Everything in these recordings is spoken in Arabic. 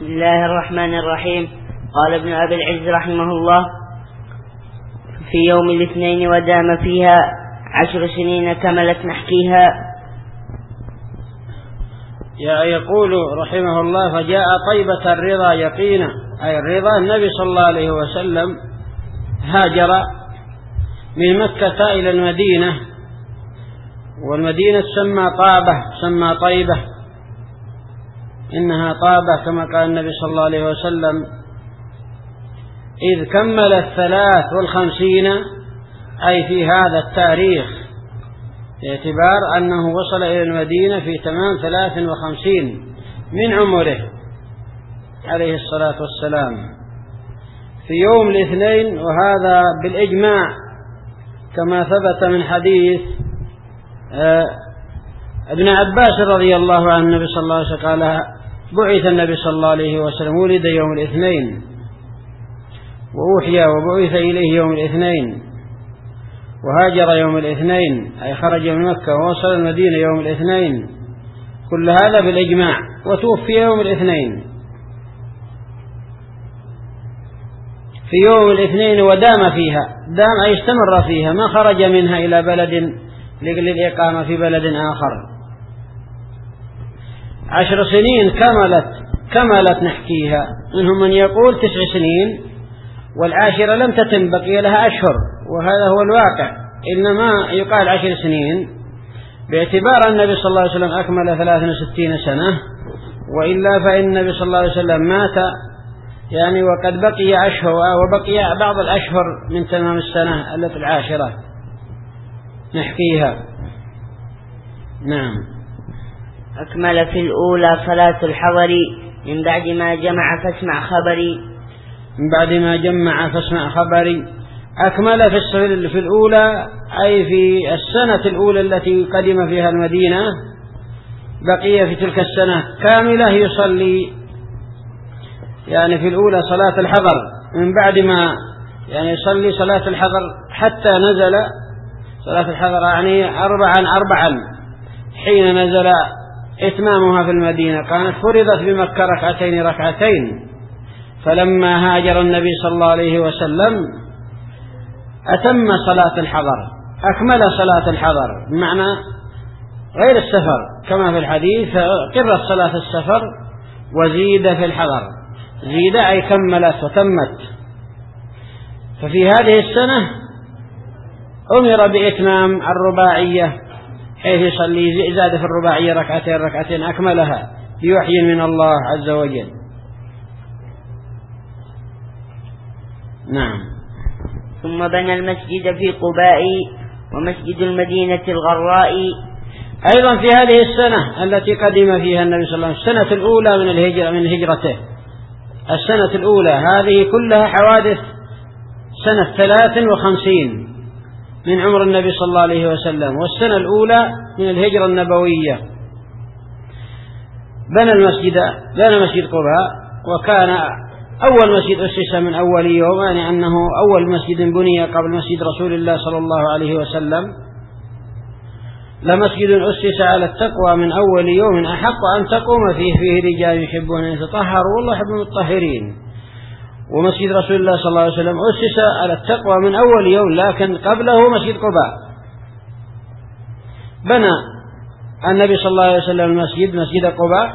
الله الرحمن الرحيم. قال ابن أبي العز رحمه الله: في يوم الاثنين ودام فيها 10 سنين كملت نحكيها. يقول رحمه الله: فجاء طيبة الرضا يقينا، أي الرضا النبي صلى الله عليه وسلم هاجر من مكة إلى المدينة، والمدينة تسمى طيبة، إنها طابة كما قال النبي صلى الله عليه وسلم: إذ كمل 53، أي في هذا التاريخ، باعتبار أنه وصل إلى المدينة في تمام 53 من عمره عليه الصلاة والسلام في يوم الاثنين. وهذا بالإجماع كما ثبت من حديث ابن عباس رضي الله عنه النبي صلى الله عليه وسلم قال: بعث النبي صلى الله عليه وسلم ولد يوم الاثنين، وأوحي وبعث إليه يوم الاثنين، وهاجر يوم الاثنين، أي خرج من مكة ووصل المدينة يوم الاثنين، كل هذا بالإجماع. وتوفي يوم الاثنين، في يوم الاثنين ودام فيها، دام أي استمر فيها، ما خرج منها إلى بلد للإقامة في بلد آخر. 10 سنين كملت نحكيها، منهم من يقول 9 سنين والعاشرة لم تتم، بقي لها أشهر، وهذا هو الواقع، إنما يقال 10 سنين باعتبار النبي صلى الله عليه وسلم أكمل 63 سنة، وإلا فإن النبي صلى الله عليه وسلم مات وقد بقي أشهر، وبقي بعض الأشهر من تمام السنة التي العاشرة نحكيها. نعم. أكمل في الأولى صلاة الحضر، من بعد ما جمع فاسمع خبري. من بعد ما جمع فاسمع خبري، أكمل في الأولى، أي في السنة الأولى التي قدم فيها المدينة، بقي في تلك السنة كاملة يصلي في الأولى صلاة الحضر، من بعد ما يصلي صلاة الحضر حتى نزل صلاة الحضر، 4 حين نزل إتمامها في المدينة. كانت فرضت بمكة ركعتين، فلما هاجر النبي صلى الله عليه وسلم أتم صلاة الحضر، أكمل صلاة الحضر، بمعنى غير السفر، كما في الحديث: قرت صلاة السفر وزيد في الحضر. زيد أي كملت وتمت. ففي هذه السنة أمر بإتمام الرباعية، حيث يصلي زاد في الرباعية ركعتين أكملها بوحي من الله عز وجل. نعم. ثم بنى المسجد في قباء ومسجد المدينة الغراء. أيضا في هذه السنة التي قدم فيها النبي صلى الله عليه وسلم، السنة الأولى من هجرته، السنة الأولى هذه كلها حوادث سنة 53 من عمر النبي صلى الله عليه وسلم، والسنة الأولى من الهجرة النبوية. بنى مسجد قباء، وكان أول مسجد أسس من أول يوم، أنه أول مسجد بني قبل مسجد رسول الله صلى الله عليه وسلم. لمسجد أسس على التقوى من أول يوم أحق أن تقوم فيه رجال يحبون أن يتطهروا والله يحب المطهرين. ومسجد رسول الله صلى الله عليه وسلم أسس على التقوى من أول يوم، لكن قبله مسجد قباء. بنى النبي صلى الله عليه وسلم مسجد قباء،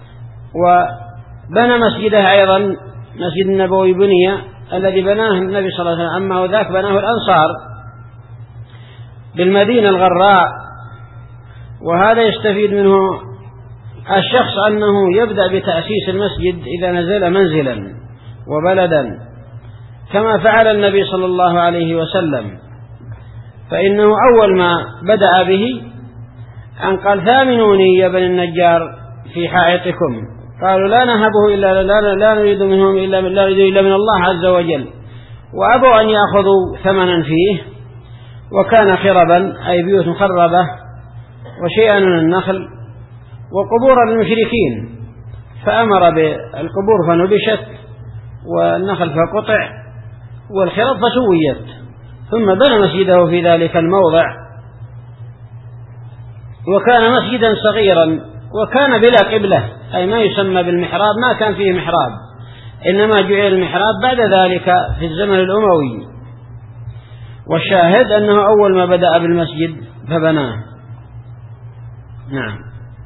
وبنى مسجده أيضا مسجد النبوي بني، الذي بناه النبي صلى الله عليه وسلم، أما وذاك بناه الأنصار بالمدينة الغراء. وهذا يستفيد منه الشخص أنه يبدأ بتأسيس المسجد إذا نزل منزلا وبلدا، كما فعل النبي صلى الله عليه وسلم، فإنه أول ما بدأ به أن قال: ثامنوني يا بني النجار في حائطكم. قالوا: لا نهبه لا نريد منهم إلا من الله عز وجل، وأبوا أن يأخذوا ثمنا فيه، وكان خربا أي بيوت مخربة، وشيئا من النخل، وقبور للمشركين، فأمر بالقبور فنبشت، والنخل فقطع، والخرب فسويت، ثم بنى مسجده في ذلك الموضع. وكان مسجدا صغيرا وكان بلا قبلة، أي ما يسمى بالمحراب، ما كان فيه محراب، إنما جعل المحراب بعد ذلك في الزمن الأموي. والشاهد أنه أول ما بدأ بالمسجد فبناه. نعم.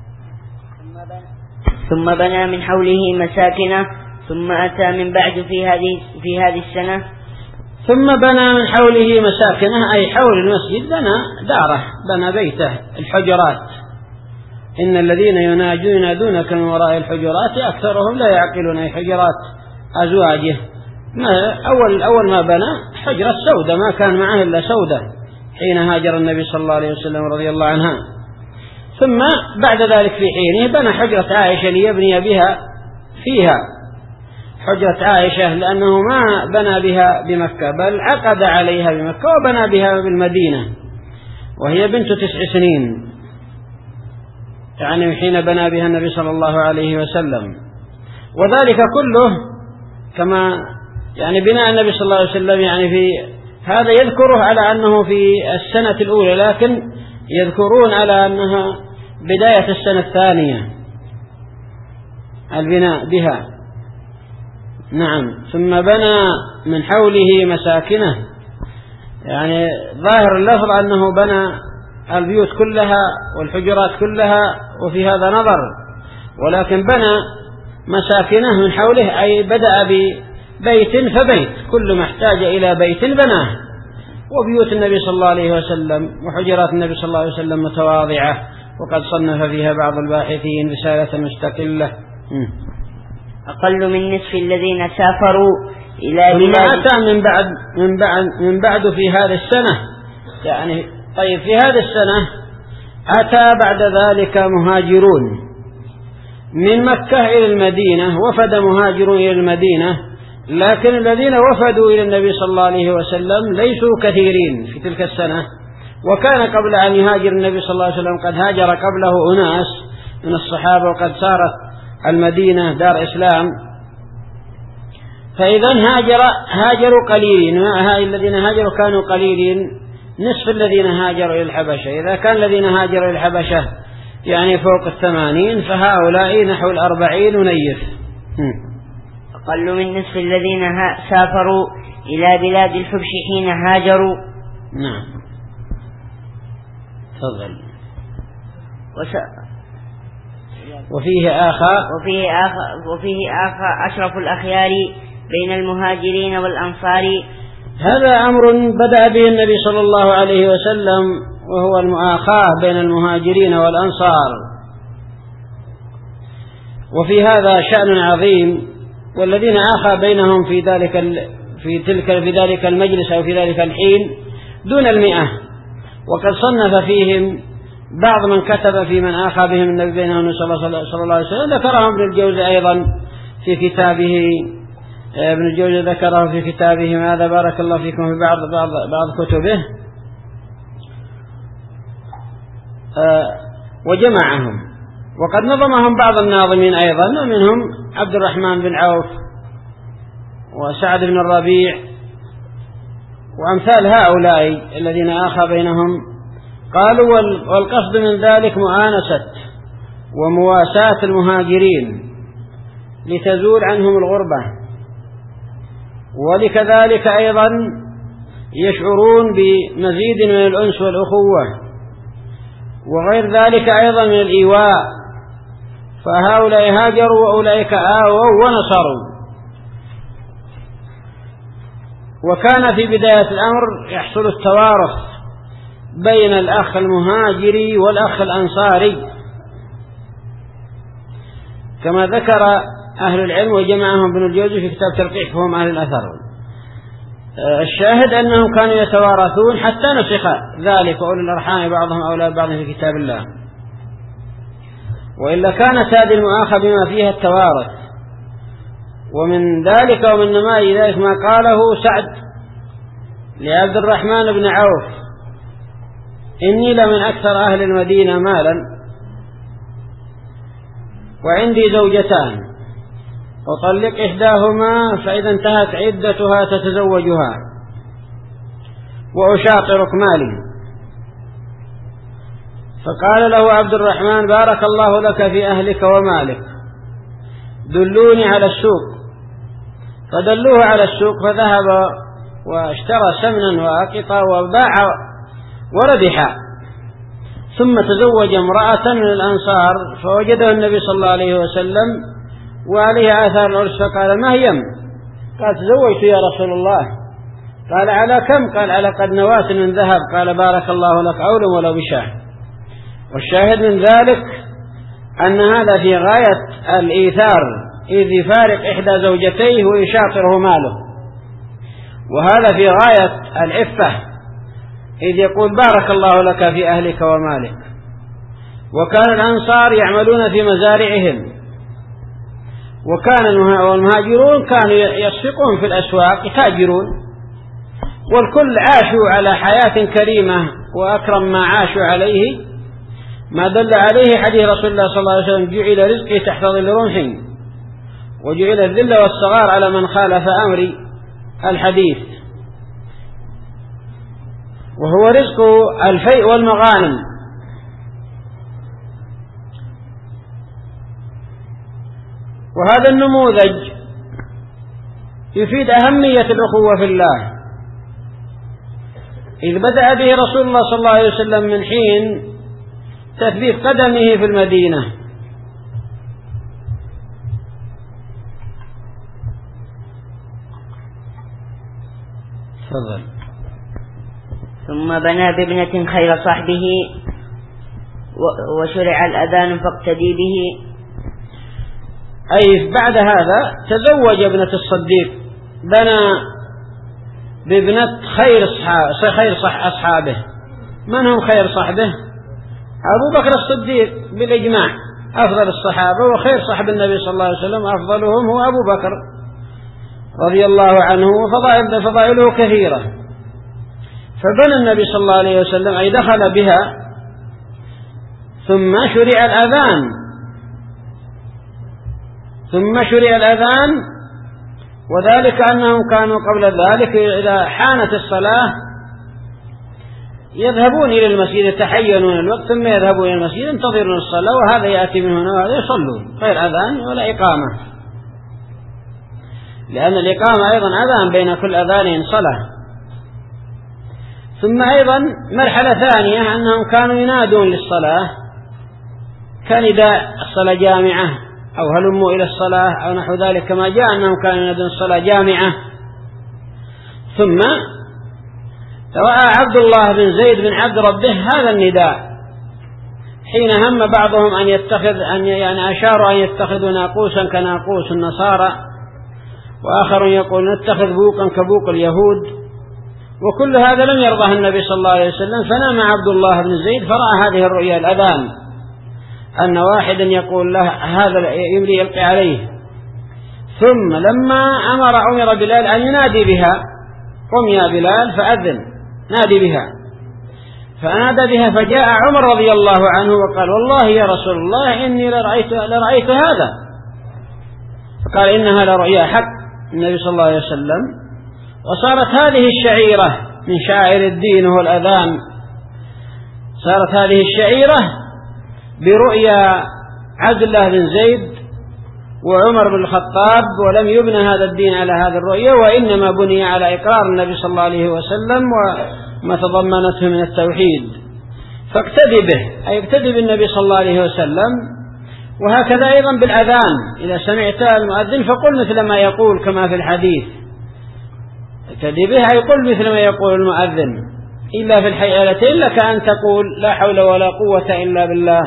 ثم بنى من حوله مساكنه، ثم أتى من بعد في هذه السنة. ثم بنى من حوله مساكنه، أي حول المسجد بنى داره، بنى بيته، الحجرات. إن الذين ينادونك من وراء الحجرات أكثرهم لا يعقلون، أي حجرات أزواجه. أول ما بنى حجرة سودة، ما كان معه إلا سودة حين هاجر النبي صلى الله عليه وسلم رضي الله عنها. ثم بعد ذلك في حينه بنى حجرة عائشة ليبني بها فيها، حجرة عائشة، لأنه ما بنى بها بمكة بل عقد عليها بمكة وبنى بها بالمدينة، وهي بنت 9 سنين، يعني حين بنى بها النبي صلى الله عليه وسلم. وذلك كله كما يعني بناء النبي صلى الله عليه وسلم، يعني في هذا يذكره على أنه في السنة الأولى، لكن يذكرون على أنها بداية السنة الثانية البناء بها. نعم. ثم بنى من حوله مساكنه، يعني ظاهر اللفظ أنه بنى البيوت كلها والحجرات كلها، وفي هذا نظر، ولكن بنى مساكنه من حوله، أي بدأ ببيت فبيت، كل ما احتاج إلى بيت بناه. وبيوت النبي صلى الله عليه وسلم وحجرات النبي صلى الله عليه وسلم متواضعة، وقد صنف فيها بعض الباحثين رسالة مستقلة. أقل من نصف الذين سافروا إلى بلاد. أتى من بعد في هذه السنة، يعني طيب في هذه السنة أتى بعد ذلك مهاجرون من مكة إلى المدينة، وفد مهاجرون إلى المدينة، لكن الذين وفدوا إلى النبي صلى الله عليه وسلم ليسوا كثيرين في تلك السنة. وكان قبل أن يهاجر النبي صلى الله عليه وسلم قد هاجر قبله أناس من الصحابة، وقد صارت المدينة دار إسلام، فإذا هاجروا قليلين. الذين هاجروا كانوا قليلين، نصف الذين هاجروا إلى الحبشة. إذا كان الذين هاجروا إلى الحبشة يعني فوق 80، فهؤلاء نحو 40 ونيف. أقل من نصف الذين سافروا إلى بلاد الحبش حين هاجروا. نعم. تفضل. وفيه آخر أشرف الأخيار بين المهاجرين والأنصار. هذا أمر بدأ به النبي صلى الله عليه وسلم، وهو المؤاخاة بين المهاجرين والأنصار. وفي هذا شأن عظيم، والذين آخى بينهم في ذلك المجلس أو في ذلك الحين دون 100، وقد صنف فيهم بعض من كتب في من آخى بهم النبي بينهم صلى الله عليه وسلم. ذكرهم ابن الجوزي أيضا في كتابه، ابن الجوزي ذكره في كتابه هذا بارك الله فيكم في بعض كتبه، وجمعهم. وقد نظمهم بعض الناظمين أيضا، منهم عبد الرحمن بن عوف وسعد بن الربيع وأمثال هؤلاء الذين آخى بينهم. قالوا والقصد من ذلك مؤانسة ومواساة المهاجرين لتزول عنهم الغربة، ولكذلك أيضا يشعرون بمزيد من الأنس والأخوة، وغير ذلك أيضا من الإيواء، فهؤلاء هاجروا وأولئك آووا ونصروا. وكان في بداية الأمر يحصل التوارث بين الأخ المهاجري والأخ الأنصاري كما ذكر أهل العلم وجمعهم ابن الجوزي في كتاب تلقيح فهم أهل الأثر. الشاهد أنهم كانوا يتوارثون حتى نسخ ذلك، وأولي الأرحام بعضهم أولى بعض في كتاب الله، وإلا كانت هذه المؤاخذة بما فيها التوارث. ومن ذلك ومن نماء ذلك ما قاله سعد لعبد الرحمن بن عوف: إني لمن أكثر أهل المدينة مالا، وعندي زوجتان، أطلق إحداهما فإذا انتهت عدتها تتزوجها، وأشاطرك مالي. فقال له عبد الرحمن: بارك الله لك في أهلك ومالك، دلوني على السوق. فدلوه على السوق، فذهب واشترى سمنا وأقطا وباع وربح. ثم تزوج امرأة من الأنصار، فوجده النبي صلى الله عليه وسلم وعليها آثار العرس، فقال: ما هي؟ قال: تزوجت يا رسول الله. قال: على كم؟ قال: على قد نواة من ذهب. قال: بارك الله لك، عول ولو بشاه. والشاهد من ذلك أن هذا في غاية الإيثار، إذ يفارق إحدى زوجتيه ويشاطره ماله، وهذا في غاية العفة، إذ يقول: بارك الله لك في أهلك ومالك. وكان الأنصار يعملون في مزارعهم، وكان المهاجرون كانوا يسفقون في الأسواق يتاجرون، والكل عاشوا على حياة كريمة، وأكرم ما عاشوا عليه ما دل عليه حديث رسول الله صلى الله عليه وسلم: جعل رزقي تحت ظل رمح، وجعل الذل والصغار على من خالف أمري، الحديث. وهو رزق الفيء والمغانم. وهذا النموذج يفيد أهمية الأخوة في الله، إذ بدأ به رسول الله صلى الله عليه وسلم من حين تثبيت قدمه في المدينة. تفضل. ثم بنى بابنة خير صحبه وشرع الأذان فاقتدي به. أي بعد هذا تزوج ابنة الصديق، بنى بابنة خير أصحابه. من هم خير صحبه؟ أبو بكر الصديق بالإجماع أفضل الصحابة، وخير صحب النبي صلى الله عليه وسلم أفضلهم هو أبو بكر رضي الله عنه، وفضائله كثيرة. فبنى النبي صلى الله عليه وسلم، أي دخل بها. ثم شرع الأذان، وذلك أنهم كانوا قبل ذلك إذا حانت الصلاة يذهبون إلى المسجد، يتحينون الوقت ثم يذهبون إلى المسجد ينتظرون الصلاة، وهذا يأتي من هنا وهذا يصلون، غير أذان ولا إقامة، لأن الإقامة أيضا أذان، بين كل أذان صلاة. ثم أيضا مرحلة ثانية أنهم كانوا ينادون للصلاة كنداء الصلاة جامعة، أو هلموا إلى الصلاة أو نحو ذلك، كما جاء أنهم كانوا ينادون الصلاة جامعة. ثم رأى عبد الله بن زيد بن عبد ربه هذا النداء حين هم بعضهم أشاروا أن يتخذوا ناقوسا كناقوس النصارى، وآخر يقول نتخذ بوقا كبوق اليهود، وكل هذا لم يرضاه النبي صلى الله عليه وسلم. فنام عبد الله بن زيد فرأى هذه الرؤيا الأذان، أن واحدا يقول له هذا يملي يلقي عليه. ثم لما أمر بلال أن ينادي بها: قم يا بلال فأذن، نادي بها. فنادى بها، فجاء عمر رضي الله عنه وقال: والله يا رسول الله إني لرأيت هذا. فقال: إنها لرؤيا حق النبي صلى الله عليه وسلم. وصارت هذه الشعيرة من شعائر الدين وهو الأذان، صارت هذه الشعيرة برؤيا عبد الله بن زيد وعمر بن الخطاب، ولم يبنى هذا الدين على هذه الرؤيا، وإنما بني على إقرار النبي صلى الله عليه وسلم وما تضمنته من التوحيد. فاقتدي به، أي اقتدي بالنبي صلى الله عليه وسلم. وهكذا أيضا بالأذان، إذا سمعت المؤذن فقل مثل ما يقول كما في الحديث، اقتدي به، أي قل مثل ما يقول المؤذن، إلا في الحيالتين لك أن تقول لا حول ولا قوة إلا بالله،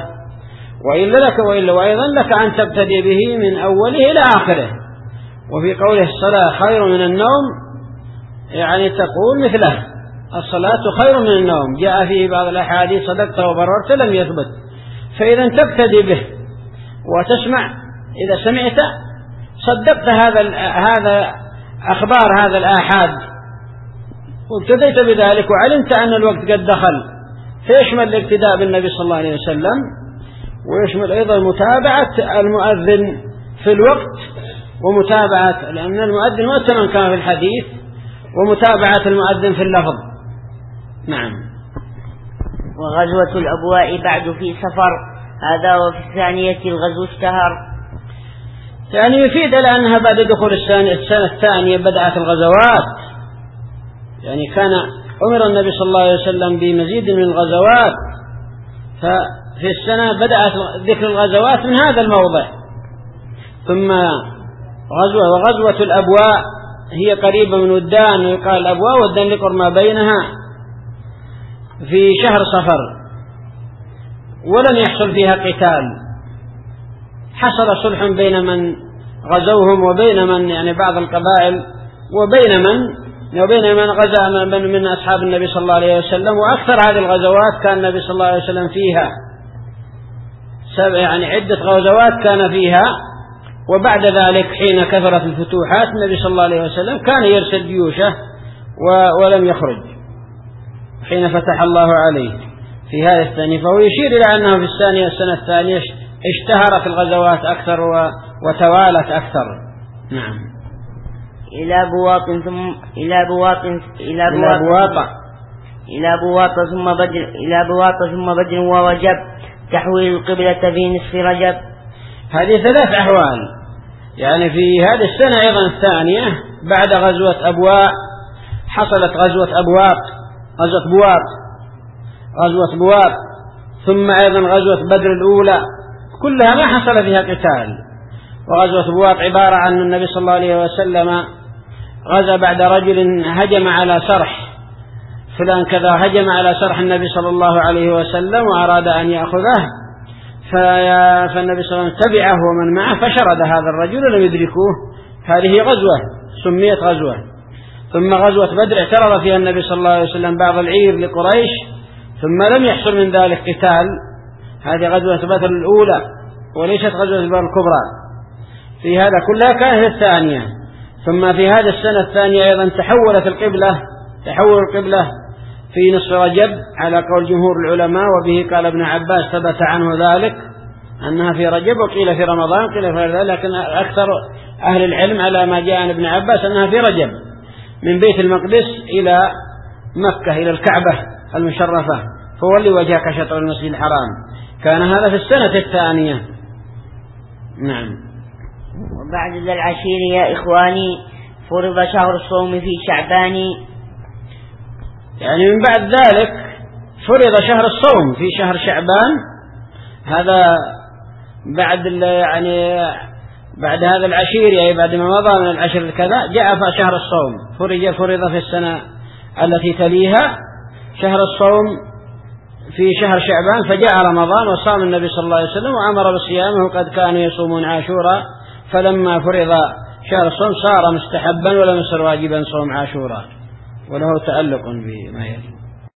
وأيضا لك أن تبتدي به من أوله إلى آخره. وفي قوله الصلاة خير من النوم، يعني تقول مثله: الصلاة خير من النوم. جاء فيه بعض الأحاديث: صدقت وبررت، لم يثبت. فإذا تبتدي به وتسمع، إذا سمعت صدقت هذا أخبار هذا الآحاد، وابتديت بذلك، وعلمت أن الوقت قد دخل، فيشمل الاقتداء بالنبي صلى الله عليه وسلم، ويشمل أيضا متابعة المؤذن في الوقت، ومتابعة، لأن المؤذن مؤتمن كما في الحديث، ومتابعة المؤذن في اللفظ. نعم. وغزوة الأبواء بعد في سفر، هذا وفي الثانية الغزو اشتهر. يعني يفيد لأنها بعد دخول السنة الثانية بدأت الغزوات، يعني كان أمر النبي صلى الله عليه وسلم بمزيد من الغزوات، ففي السنة بدأت ذكر الغزوات من هذا الموضع. ثم وغزوة الأبواء هي قريبة من ودان، ويقال الأبواء ودان لقرب ما بينها، في شهر صفر، ولم يحصل فيها قتال، حصل صلح بين من غزوهم وبين من يعني بعض القبائل وبين من غزا من أصحاب النبي صلى الله عليه وسلم. وأكثر هذه الغزوات كان النبي صلى الله عليه وسلم فيها يعني عدة غزوات كان فيها. وبعد ذلك حين كثرت الفتوحات النبي صلى الله عليه وسلم كان يرسل جيوشه ولم يخرج حين فتح الله عليه في هذا الثاني. فهو يشير إلى أنه في السنة الثانية اشتهرت الغزوات أكثر وتوالت أكثر. نعم. إلى بواط ثم بدر ووجب تحويل القبلة في نصف رجب. هذه ثلاث أحوال. يعني في هذه السنة أيضا الثانية بعد غزوة أبواء حصلت غزوة بواط، ثم أيضا غزوة بدر الأولى كلها ما حصل فيها قتال. وغزوة بواط عبارة عن النبي صلى الله عليه وسلم غزا بعد رجل هجم على سرح فلان كذا، هجم على سرح النبي صلى الله عليه وسلم وأراد أن يأخذه، فالنبي صلى الله عليه وسلم تبعه ومن معه فشرد هذا الرجل ولم يدركوه. هذه غزوة سميت غزوة. ثم غزوة بدر اعترض فيها النبي صلى الله عليه وسلم بعض العير لقريش، ثم لم يحصل من ذلك قتال. هذه غزوة بدر الأولى وليست غزوة بدر الكبرى. في هذا كلها كانت الثانية. ثم في هذا السنة الثانية أيضا تحول القبلة في نصف رجب على قول جمهور العلماء، وبه قال ابن عباس ثبت عنه ذلك أنها في رجب، وقيل في رمضان، قيل في ذلك، لكن أكثر أهل العلم على ما جاء عن ابن عباس أنها في رجب من بيت المقدس إلى مكة إلى الكعبة المشرفة، فولي وجهك شطر المسجد الحرام. كان هذا في السنة الثانية. نعم. وبعد ذا العشير يا إخواني فرض شهر الصوم في شعبان. يعني من بعد ذلك فرض شهر الصوم في شهر شعبان. هذا بعد هذا العشير، يعني بعد ما مضى من العشر كذا جاء شهر الصوم، فرض في السنة التي تليها شهر الصوم في شهر شعبان، فجاء رمضان وصام النبي صلى الله عليه وسلم وأمر بصيامه، قد كانوا يصومون عاشورا، فلما فرض شهر الصوم صار مستحبا ولم يصر واجبا صوم عاشورا، وله تألق بما يلي.